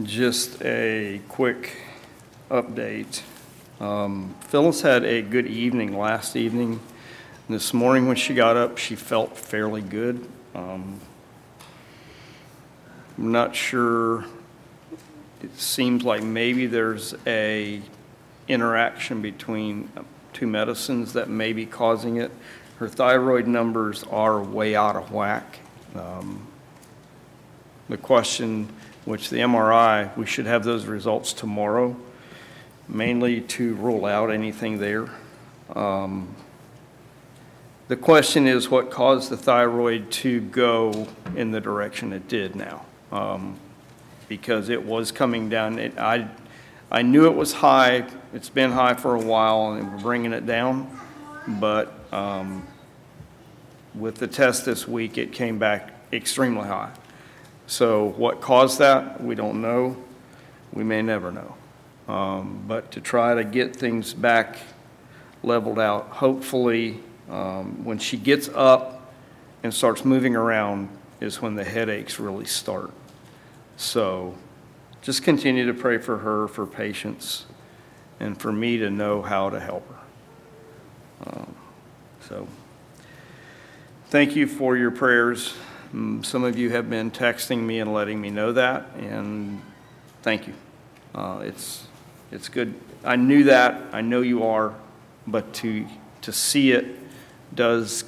Just a quick update. Phyllis had a good evening last evening. This morning when she got up, she felt fairly good. I'm not sure. It seems like maybe there's a interaction between two medicines that may be causing it. Her thyroid numbers are way out of whack. The question, which the MRI, we should have those results tomorrow, mainly to rule out anything there. The question is what caused the thyroid to go in the direction it did now, because it was coming down. I knew it was high. It's been high for a while, and we're bringing it down. But with the test this week, it came back extremely high. So what caused that, we don't know. We may never know. But to try to get things back leveled out, hopefully when she gets up and starts moving around is when the headaches really start. So just continue to pray for her, for patience, and for me to know how to help her. So thank you for your prayers. Some of you have been texting me and letting me know that, and thank you. It's good. I knew that. I know you are, but to see it does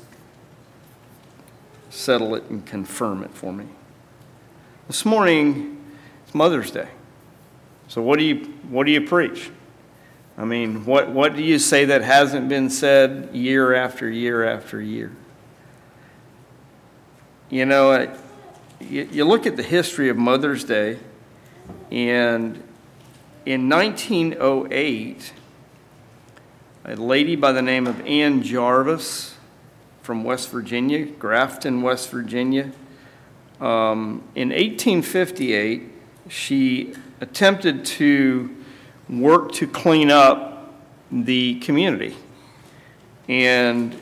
settle it and confirm it for me. This morning, it's Mother's Day. So what do you preach? I mean, what do you say that hasn't been said year after year after year? You know, you look at the history of Mother's Day, and in 1908, a lady by the name of Ann Jarvis from West Virginia, Grafton, West Virginia, in 1858, she attempted to work to clean up the community, and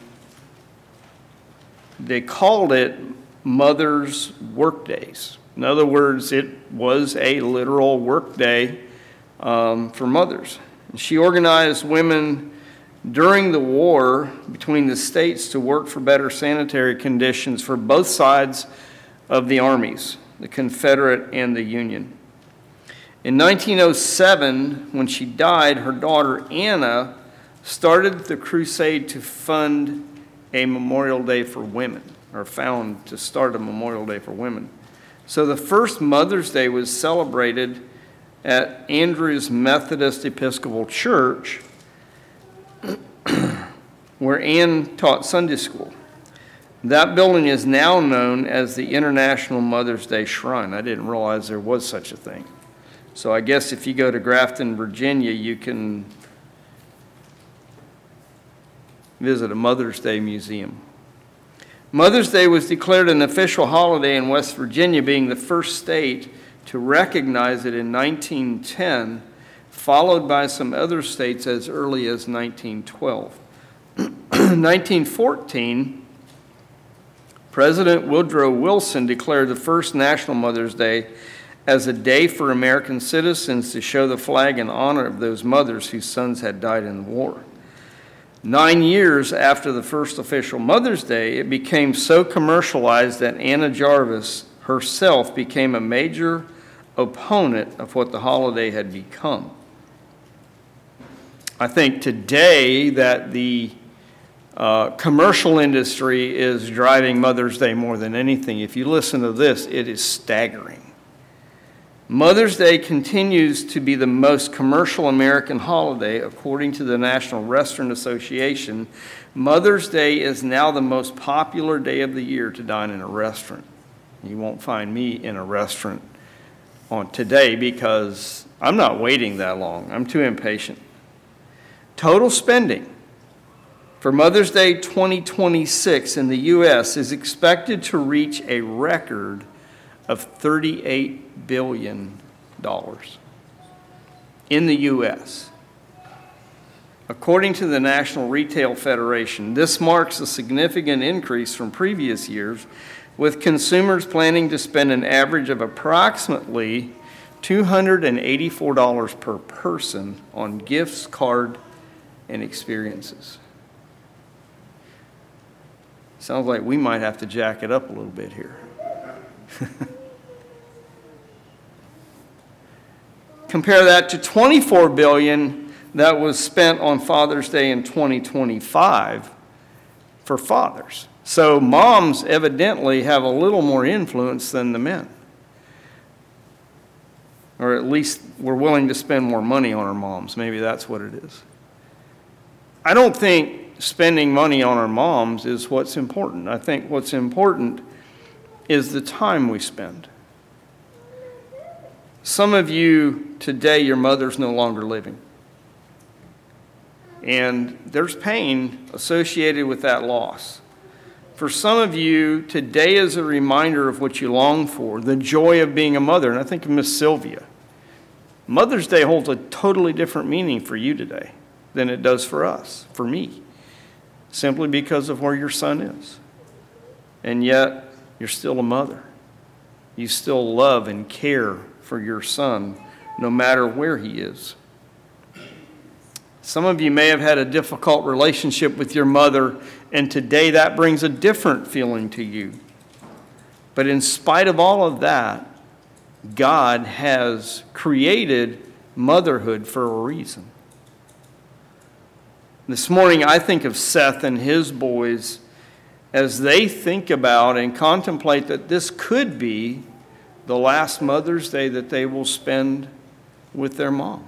they called it Mother's Work Days. In other words, it was a literal work day for mothers. She organized women during the war between the states to work for better sanitary conditions for both sides of the armies, the Confederate and the Union. In 1907, when she died, her daughter Anna started the crusade to fund a Memorial Day for women, or found to start a Memorial Day for women. So the first Mother's Day was celebrated at Andrews Methodist Episcopal Church, where Ann taught Sunday school. That building is now known as the International Mother's Day Shrine. I didn't realize there was such a thing. So I guess if you go to Grafton, Virginia, you can visit a Mother's Day museum. Mother's Day was declared an official holiday in West Virginia, being the first state to recognize it in 1910, followed by some other states as early as 1912. 1914, President Woodrow Wilson declared the first National Mother's Day as a day for American citizens to show the flag in honor of those mothers whose sons had died in the war. 9 years after the first official Mother's Day, it became so commercialized that Anna Jarvis herself became a major opponent of what the holiday had become. I think today that the commercial industry is driving Mother's Day more than anything. If you listen to this, it is staggering. Mother's Day continues to be the most commercial American holiday, according to the National Restaurant Association. Mother's Day is now the most popular day of the year to dine in a restaurant. You won't find me in a restaurant on today because I'm not waiting that long. I'm too impatient. Total spending for Mother's Day 2026 in the U.S. is expected to reach a record of $38 billion in the U.S. According to the National Retail Federation, this marks a significant increase from previous years, with consumers planning to spend an average of approximately $284 per person on gifts, card, and experiences. Sounds like we might have to jack it up a little bit here. Compare that to $24 billion that was spent on Father's Day in 2025 for fathers. So moms evidently have a little more influence than the men. Or at least we're willing to spend more money on our moms. Maybe that's what it is. I don't think spending money on our moms is what's important. I think what's important is the time we spend. Some of you today, your mother's no longer living. And there's pain associated with that loss. For some of you, today is a reminder of what you long for, the joy of being a mother. And I think of Miss Sylvia. Mother's Day holds a totally different meaning for you today than it does for us, for me, simply because of where your son is. And yet, you're still a mother. You still love and care for your son, no matter where he is. Some of you may have had a difficult relationship with your mother, and today that brings a different feeling to you. But in spite of all of that, God has created motherhood for a reason. This morning, I think of Seth and his boys as they think about and contemplate that this could be the last Mother's Day that they will spend with their mom.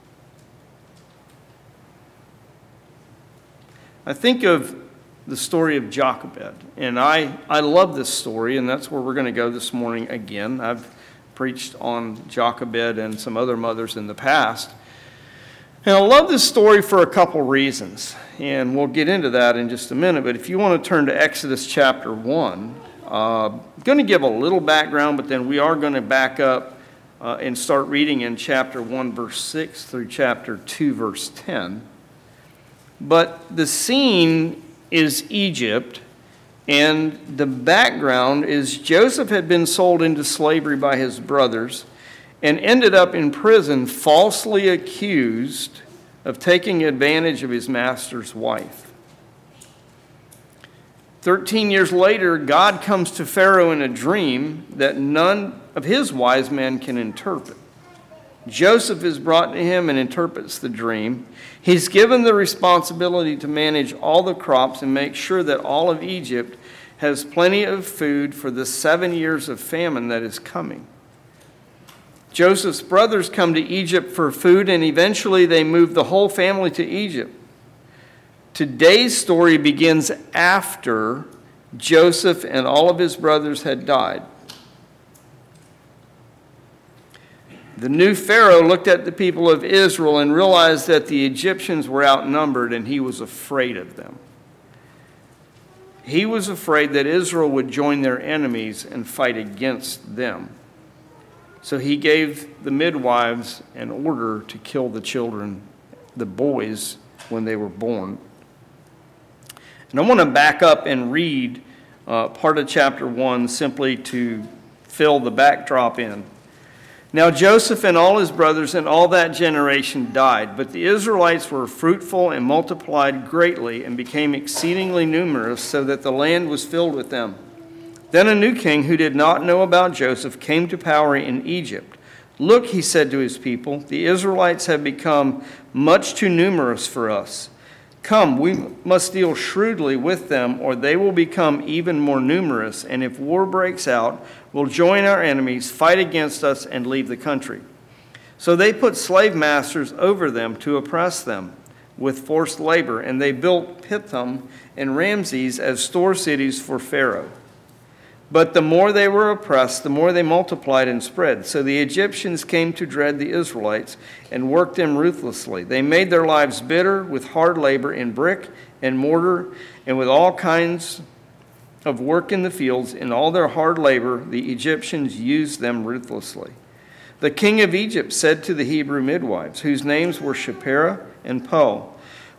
I think of the story of Jochebed, and I love this story, and that's where we're going to go this morning again. I've preached on Jochebed and some other mothers in the past. And I love this story for a couple reasons, and we'll get into that in just a minute. But if you want to turn to Exodus chapter 1, I'm going to give a little background, but then we are going to back up and start reading in chapter 1, verse 6 through chapter 2, verse 10. But the scene is Egypt, and the background is Joseph had been sold into slavery by his brothers and ended up in prison falsely accused of taking advantage of his master's wife. 13 years later, God comes to Pharaoh in a dream that none of his wise men can interpret. Joseph is brought to him and interprets the dream. He's given the responsibility to manage all the crops and make sure that all of Egypt has plenty of food for the 7 years of famine that is coming. Joseph's brothers come to Egypt for food, and eventually they move the whole family to Egypt. Today's story begins after Joseph and all of his brothers had died. The new Pharaoh looked at the people of Israel and realized that the Egyptians were outnumbered, and he was afraid of them. He was afraid that Israel would join their enemies and fight against them. So he gave the midwives an order to kill the children, the boys, when they were born. And I want to back up and read part of chapter 1 simply to fill the backdrop in. Now Joseph and all his brothers and all that generation died, but the Israelites were fruitful and multiplied greatly and became exceedingly numerous, so that the land was filled with them. Then a new king who did not know about Joseph came to power in Egypt. Look, he said to his people, the Israelites have become much too numerous for us. Come, we must deal shrewdly with them, or they will become even more numerous, and if war breaks out, we'll join our enemies, fight against us, and leave the country. So they put slave masters over them to oppress them with forced labor, and they built Pithom and Ramses as store cities for Pharaoh. But the more they were oppressed, the more they multiplied and spread. So the Egyptians came to dread the Israelites and worked them ruthlessly. They made their lives bitter with hard labor in brick and mortar and with all kinds of work in the fields. In all their hard labor, the Egyptians used them ruthlessly. The king of Egypt said to the Hebrew midwives, whose names were Shiphrah and Puah,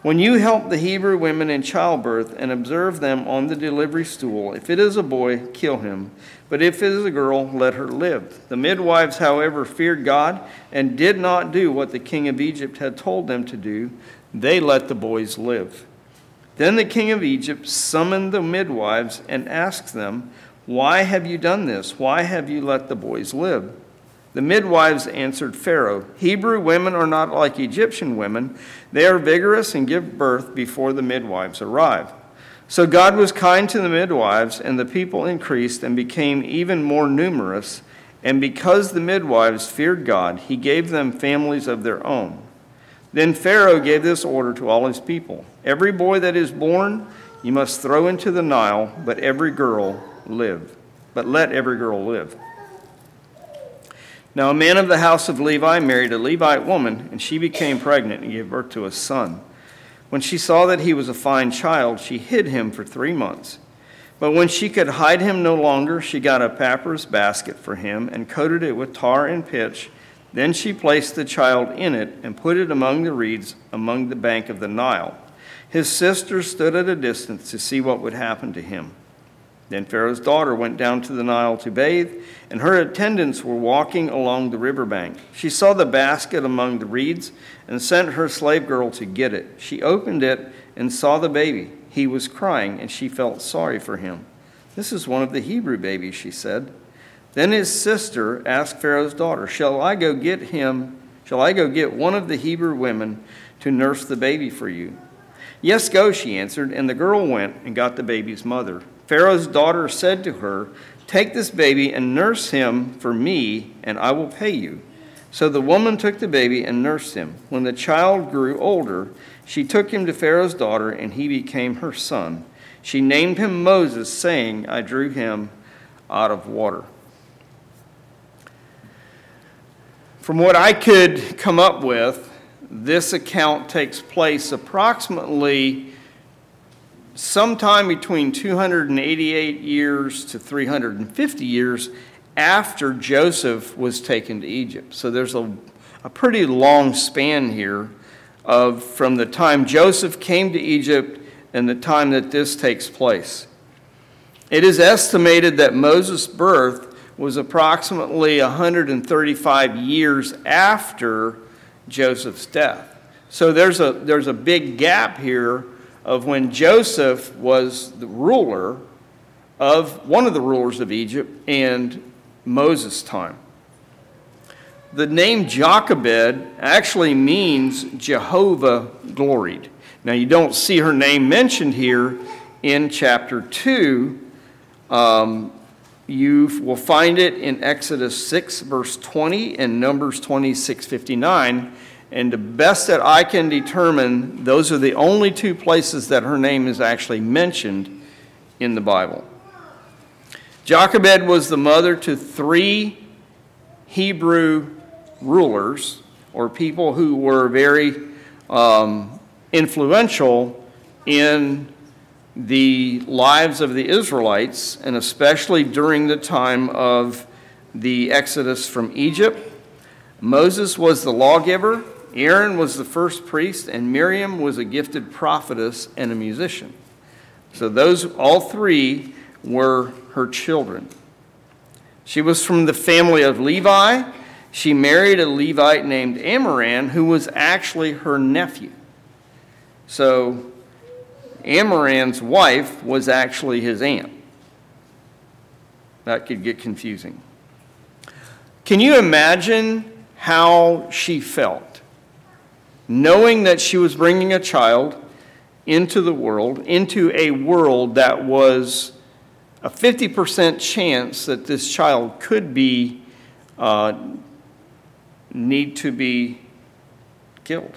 When you help the Hebrew women in childbirth and observe them on the delivery stool, if it is a boy, kill him. But if it is a girl, let her live. The midwives, however, feared God and did not do what the king of Egypt had told them to do. They let the boys live. Then the king of Egypt summoned the midwives and asked them, "Why have you done this? Why have you let the boys live?" The midwives answered Pharaoh, "Hebrew women are not like Egyptian women. They are vigorous and give birth before the midwives arrive." So God was kind to the midwives, and the people increased and became even more numerous. And because the midwives feared God, he gave them families of their own. Then Pharaoh gave this order to all his people: "Every boy that is born you must throw into the Nile, but let every girl live." Now a man of the house of Levi married a Levite woman, and she became pregnant and gave birth to a son. When she saw that he was a fine child, she hid him for 3 months. But when she could hide him no longer, she got a papyrus basket for him and coated it with tar and pitch. Then she placed the child in it and put it among the reeds among the bank of the Nile. His sisters stood at a distance to see what would happen to him. Then Pharaoh's daughter went down to the Nile to bathe, and her attendants were walking along the riverbank. She saw the basket among the reeds and sent her slave girl to get it. She opened it and saw the baby. He was crying, and she felt sorry for him. "This is one of the Hebrew babies," she said. Then his sister asked Pharaoh's daughter, Shall I go get one of the Hebrew women to nurse the baby for you?" "Yes, go," she answered, and the girl went and got the baby's mother. Pharaoh's daughter said to her, "Take this baby and nurse him for me, and I will pay you." So the woman took the baby and nursed him. When the child grew older, she took him to Pharaoh's daughter, and he became her son. She named him Moses, saying, "I drew him out of water." From what I could come up with, this account takes place approximately sometime between 288 years to 350 years after Joseph was taken to Egypt. So there's a pretty long span here of from the time Joseph came to Egypt and the time that this takes place. It is estimated that Moses' birth was approximately 135 years after Joseph's death. So there's a big gap here of when Joseph was the ruler of one of the rulers of Egypt and Moses' time. The name Jochebed actually means Jehovah gloried. Now you don't see her name mentioned here in chapter 2. You will find it in Exodus 6 verse 20 and Numbers 26:59. And the best that I can determine, those are the only two places that her name is actually mentioned in the Bible. Jochebed was the mother to 3 Hebrew rulers, or people who were very influential in the lives of the Israelites, and especially during the time of the Exodus from Egypt. Moses was the lawgiver, Aaron was the first priest, and Miriam was a gifted prophetess and a musician. So those, all 3, were her children. She was from the family of Levi. She married a Levite named Amram, who was actually her nephew. So Amram's wife was actually his aunt. That could get confusing. Can you imagine how she felt, knowing that she was bringing a child into the world, into a world that was a 50% chance that this child could be, need to be killed?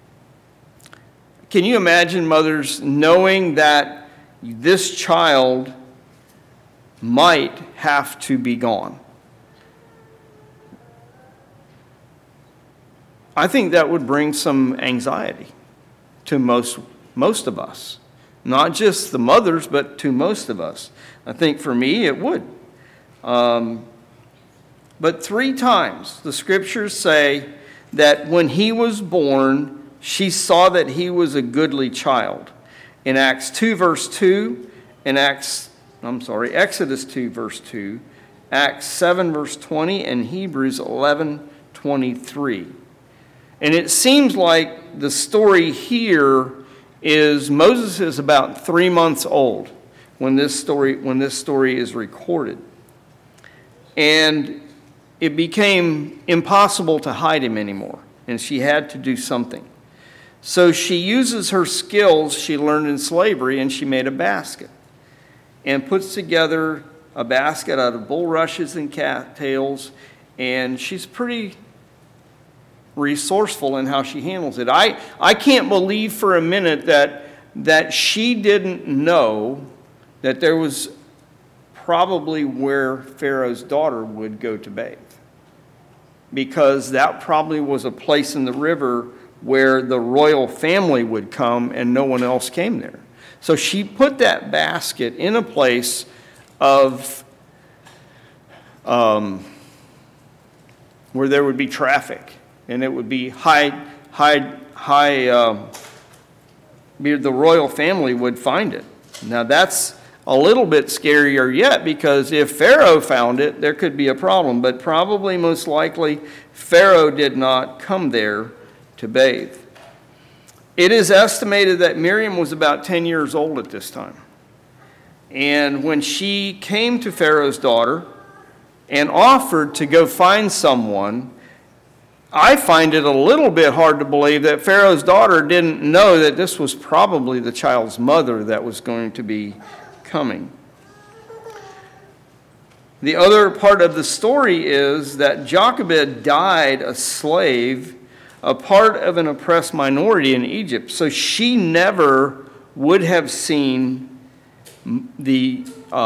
Can you imagine mothers knowing that this child might have to be gone? I think that would bring some anxiety to most of us. Not just the mothers, but to most of us. I think for me it would. But 3 times the scriptures say that when he was born, she saw that he was a goodly child. In Acts 2, verse 2, Exodus 2, verse 2, Acts 7, verse 20, and Hebrews 11, 23. And it seems like the story here is Moses is about 3 months old when this story is recorded. And it became impossible to hide him anymore, and she had to do something. So she uses her skills she learned in slavery, and she made a basket and puts together a basket out of bulrushes and cattails, and she's pretty resourceful in how she handles it. I can't believe for a minute that she didn't know that there was probably where Pharaoh's daughter would go to bathe, because that probably was a place in the river where the royal family would come and no one else came there. So she put that basket in a place of where there would be traffic, and it would be the royal family would find it. Now that's a little bit scarier yet, because if Pharaoh found it, there could be a problem. But probably most likely, Pharaoh did not come there to bathe. It is estimated that Miriam was about 10 years old at this time. And when she came to Pharaoh's daughter and offered to go find someone, I find it a little bit hard to believe that Pharaoh's daughter didn't know that this was probably the child's mother that was going to be coming. The other part of the story is that Jochebed died a slave, a part of an oppressed minority in Egypt. So she never would have seen the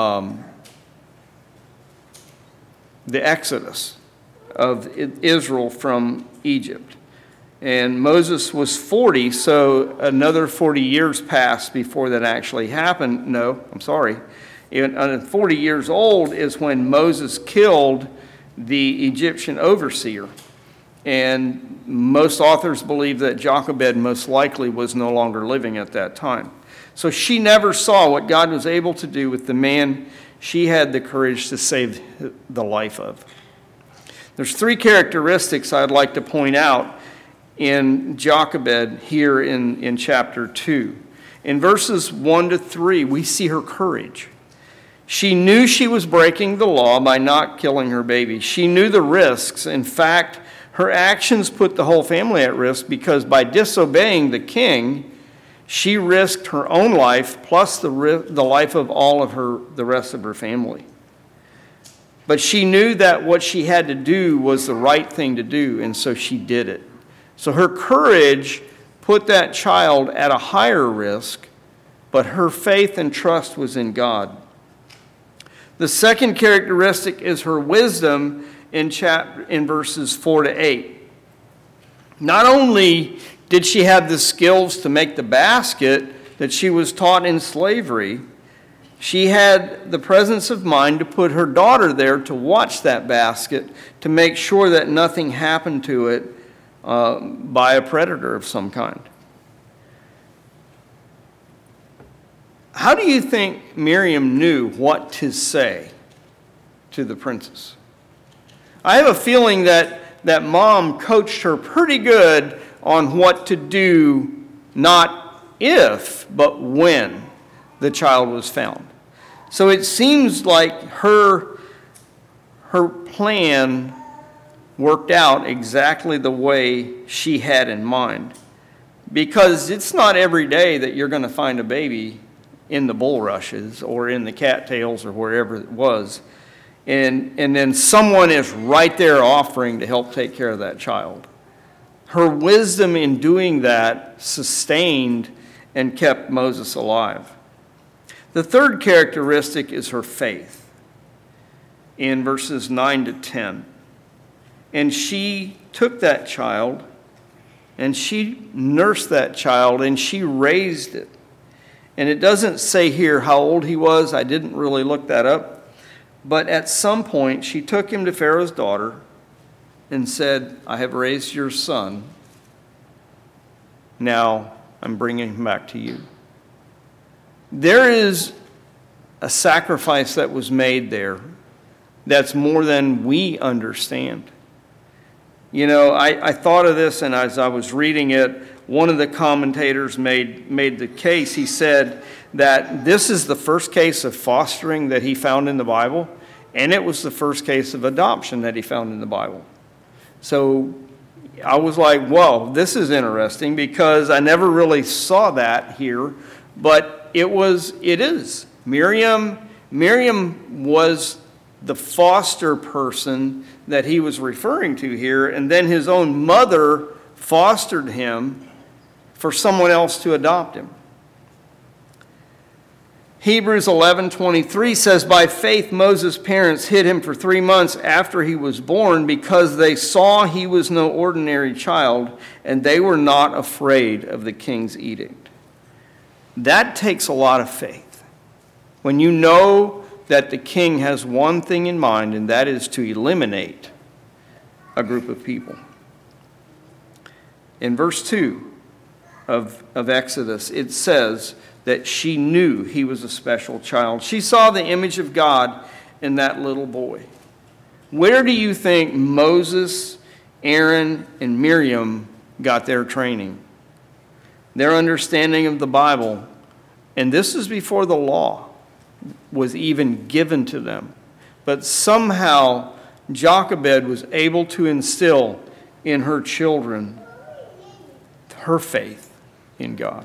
exodus of Israel from Egypt. And Moses was 40, so another 40 years passed before that actually happened. No, I'm sorry. 40 years old is when Moses killed the Egyptian overseer. And most authors believe that Jochebed most likely was no longer living at that time. So she never saw what God was able to do with the man she had the courage to save the life of. There's 3 characteristics I'd like to point out in Jochebed here in chapter 2. In verses 1 to 3, we see her courage. She knew she was breaking the law by not killing her baby. She knew the risks. In fact, her actions put the whole family at risk, because by disobeying the king, she risked her own life plus the life of all of the rest of her family. But she knew that what she had to do was the right thing to do, and so she did it. So her courage put that child at a higher risk, but her faith and trust was in God. The second characteristic is her wisdom in verses 4 to 8. Not only did she have the skills to make the basket that she was taught in slavery, she had the presence of mind to put her daughter there to watch that basket, to make sure that nothing happened to it by a predator of some kind. How do you think Miriam knew what to say to the princess? I have a feeling that mom coached her pretty good on what to do, not if, but when the child was found. So it seems like her plan worked out exactly the way she had in mind. Because it's not every day that you're going to find a baby in the bulrushes or in the cattails or wherever it was. And then someone is right there offering to help take care of that child. Her wisdom in doing that sustained and kept Moses alive. The third characteristic is her faith in verses 9 to 10. And she took that child, and she nursed that child, and she raised it. And it doesn't say here how old he was. I didn't really look that up. But at some point, she took him to Pharaoh's daughter, and said, "I have raised your son." And she took him to Pharaoh's daughter, and said, "I have raised your son." And she took him to Pharaoh's daughter, and said, "I have raised your son." And she took him to Pharaoh's daughter, and said, "I have raised your son." And she took him to Pharaoh's daughter, and said, "I have raised your son." Now I'm bringing him back to you. There is a sacrifice that was made there that's more than we understand. You know, I thought of this, and as I was reading it, one of the commentators made the case. He said that this is the first case of fostering that he found in the Bible, and it was the first case of adoption that he found in the Bible. So I was like, whoa, this is interesting, because I never really saw that here, but it is. Miriam was the foster person that he was referring to here, and then his own mother fostered him for someone else to adopt him. Hebrews 11:23 says, by faith Moses' parents hid him for 3 months after he was born, because they saw he was no ordinary child, and they were not afraid of the king's edict. That takes a lot of faith. When you know that the king has one thing in mind, and that is to eliminate a group of people. In verse 2 of Exodus, it says that she knew he was a special child. She saw the image of God in that little boy. Where do you think Moses, Aaron, and Miriam got their training? Their understanding of the Bible, and this is before the law was even given to them. But somehow Jochebed was able to instill in her children her faith in God.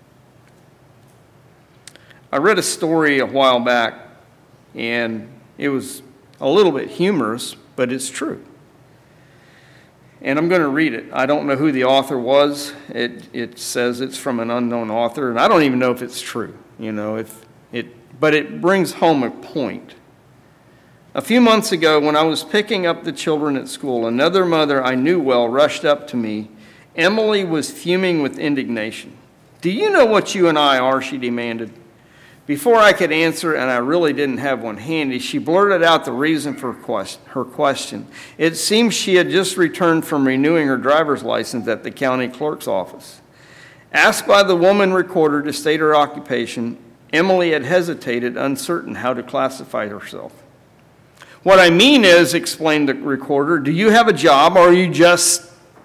I read a story a while back, and it was a little bit humorous, but it's true. And I'm going to read it. I don't know who the author was. It says it's from an unknown author, and I don't even know if it's true, but it brings home a point. A few months ago, when I was picking up the children at school, another mother I knew well rushed up to me. Emily was fuming with indignation. Do you know what you and I are? She demanded. Before I could answer, and I really didn't have one handy, she blurted out the reason for her question. It seems she had just returned from renewing her driver's license at the county clerk's office. Asked by the woman recorder to state her occupation, Emily had hesitated, uncertain how to classify herself. What I mean is, explained the recorder, do you have a job, or are you just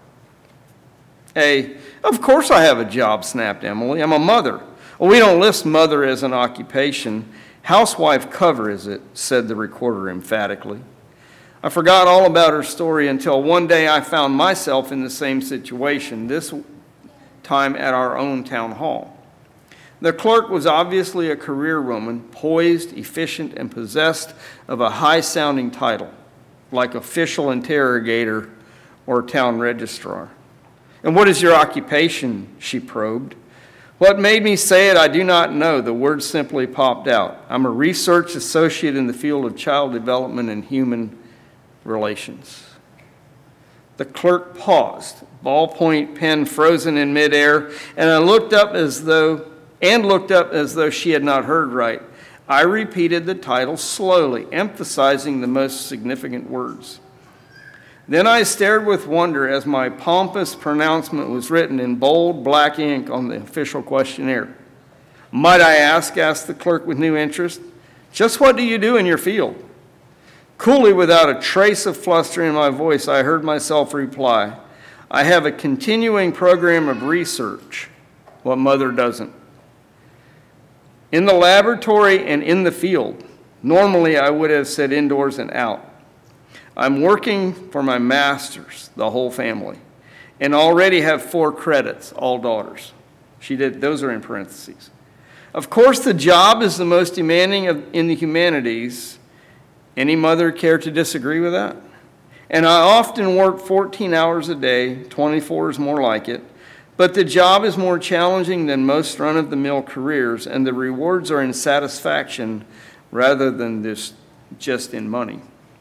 Of course I have a job, snapped Emily. I'm a mother. Well, we don't list mother as an occupation. Housewife cover is it, said the recorder emphatically. I forgot all about her story until one day I found myself in the same situation, this time at our own town hall. The clerk was obviously a career woman, poised, efficient, and possessed of a high-sounding title, like official interrogator or town registrar. And what is your occupation? She probed. What made me say it, I do not know. The word simply popped out. I'm a research associate in the field of child development and human relations. The clerk paused, ballpoint pen frozen in midair, and looked up as though she had not heard right. I repeated the title slowly, emphasizing the most significant words. Then I stared with wonder as my pompous pronouncement was written in bold black ink on the official questionnaire. Might I ask, asked the clerk with new interest, just what do you do in your field? Coolly, without a trace of fluster in my voice, I heard myself reply, I have a continuing program of research. What mother doesn't? In the laboratory and in the field. Normally, I would have said indoors and out. I'm working for my master's, the whole family, and already have 4 credits, all daughters. Those are in parentheses. Of course, the job is the most demanding in the humanities. Any mother care to disagree with that? And I often work 14 hours a day, 24 is more like it, but the job is more challenging than most run-of-the-mill careers, and the rewards are in satisfaction rather than just in money.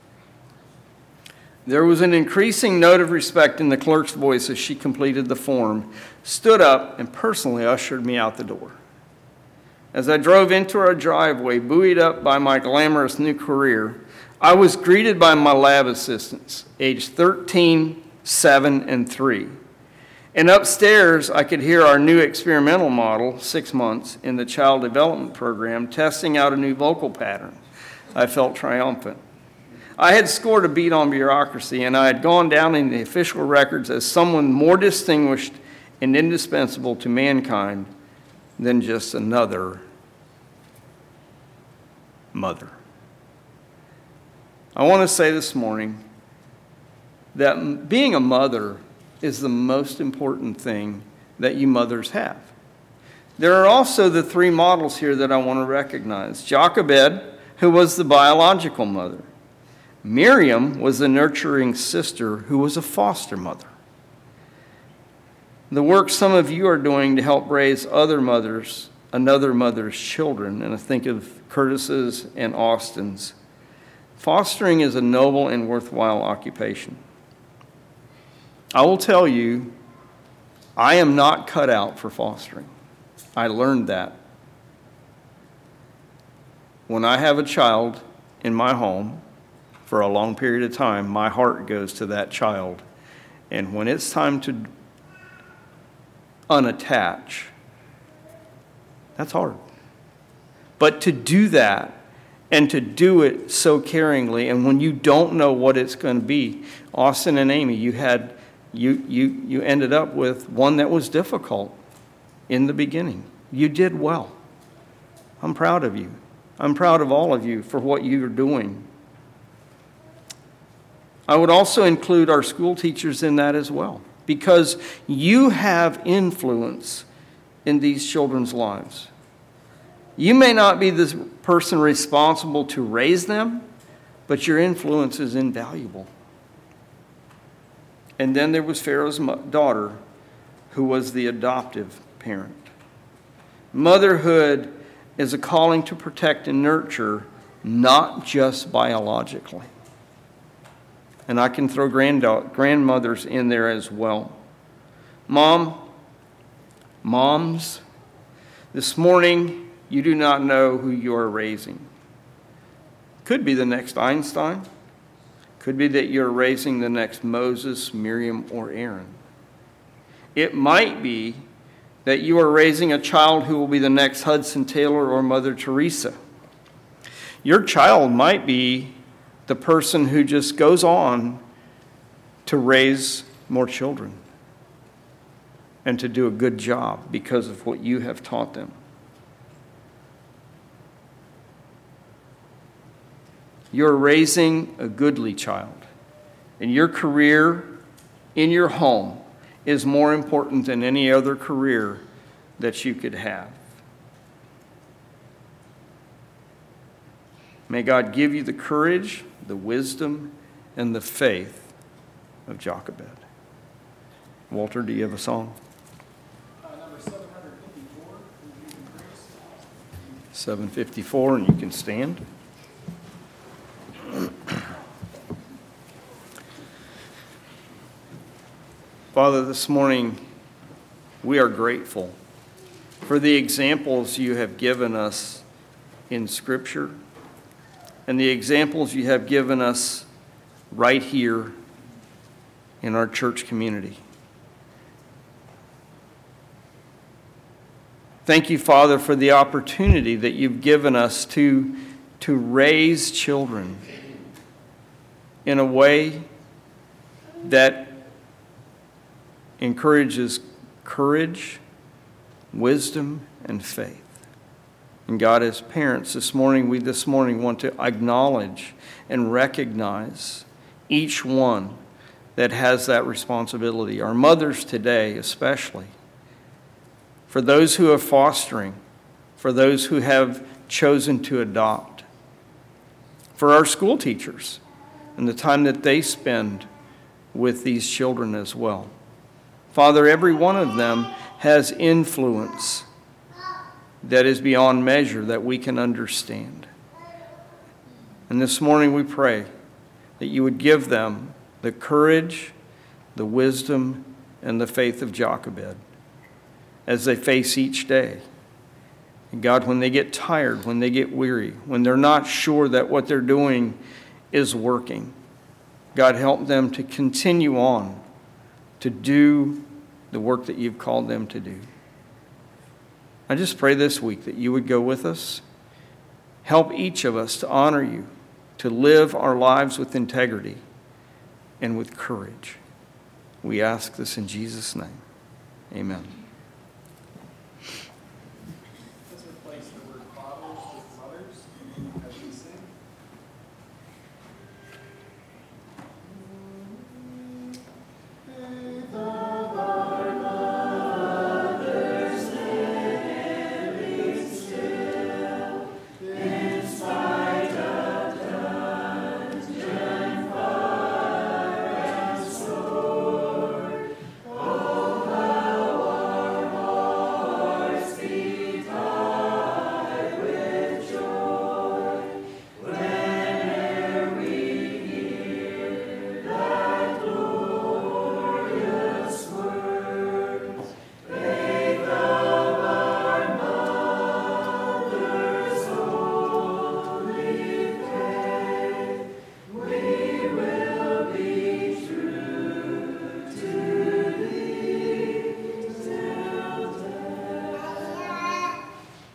There was an increasing note of respect in the clerk's voice as she completed the form, stood up, and personally ushered me out the door. As I drove into our driveway, buoyed up by my glamorous new career, I was greeted by my lab assistants, aged 13, 7, and 3. And upstairs, I could hear our new experimental model, 6 months, in the child development program, testing out a new vocal pattern. I felt triumphant. I had scored a beat on bureaucracy, and I had gone down in the official records as someone more distinguished and indispensable to mankind than just another mother. I want to say this morning that being a mother is the most important thing that you mothers have. There are also the 3 models here that I want to recognize. Jochebed, who was the biological mother. Miriam was the nurturing sister who was a foster mother. The work some of you are doing to help raise another mother's children, and I think of Curtis's and Austin's. Fostering is a noble and worthwhile occupation. I will tell you, I am not cut out for fostering. I learned that. When I have a child in my home for a long period of time, my heart goes to that child. And when it's time to unattach, that's hard. But to do that, and to do it so caringly, and when you don't know what it's going to be, Austin and Amy, you ended up with one that was difficult in the beginning. You did well. I'm proud of you. I'm proud of all of you for what you're doing. I would also include our school teachers in that as well, because you have influence in these children's lives. You may not be the person responsible to raise them, but your influence is invaluable. And then there was Pharaoh's daughter, who was the adoptive parent. Motherhood is a calling to protect and nurture, not just biologically. And I can throw grandmothers in there as well. Moms, this morning, you do not know who you are raising. Could be the next Einstein. Could be that you're raising the next Moses, Miriam, or Aaron. It might be that you are raising a child who will be the next Hudson Taylor or Mother Teresa. Your child might be the person who just goes on to raise more children and to do a good job because of what you have taught them. You're raising a goodly child, and your career in your home is more important than any other career that you could have. May God give you the courage, the wisdom, and the faith of Jochebed. Walter, do you have a song? Number 754. 754, and you can stand. Father, this morning we are grateful for the examples you have given us in Scripture and the examples you have given us right here in our church community. Thank you, Father, for the opportunity that you've given us to raise children in a way that encourages courage, wisdom, and faith. And God, as parents, this morning want to acknowledge and recognize each one that has that responsibility. Our mothers today, especially. For those who are fostering, for those who have chosen to adopt. For our school teachers and the time that they spend with these children as well. Father, every one of them has influence that is beyond measure that we can understand. And this morning we pray that you would give them the courage, the wisdom, and the faith of Jochebed as they face each day. And God, when they get tired, when they get weary, when they're not sure that what they're doing is working, God, help them to continue on to do the work that you've called them to do. I just pray this week that you would go with us. Help each of us to honor you, to live our lives with integrity and with courage. We ask this in Jesus' name. Amen.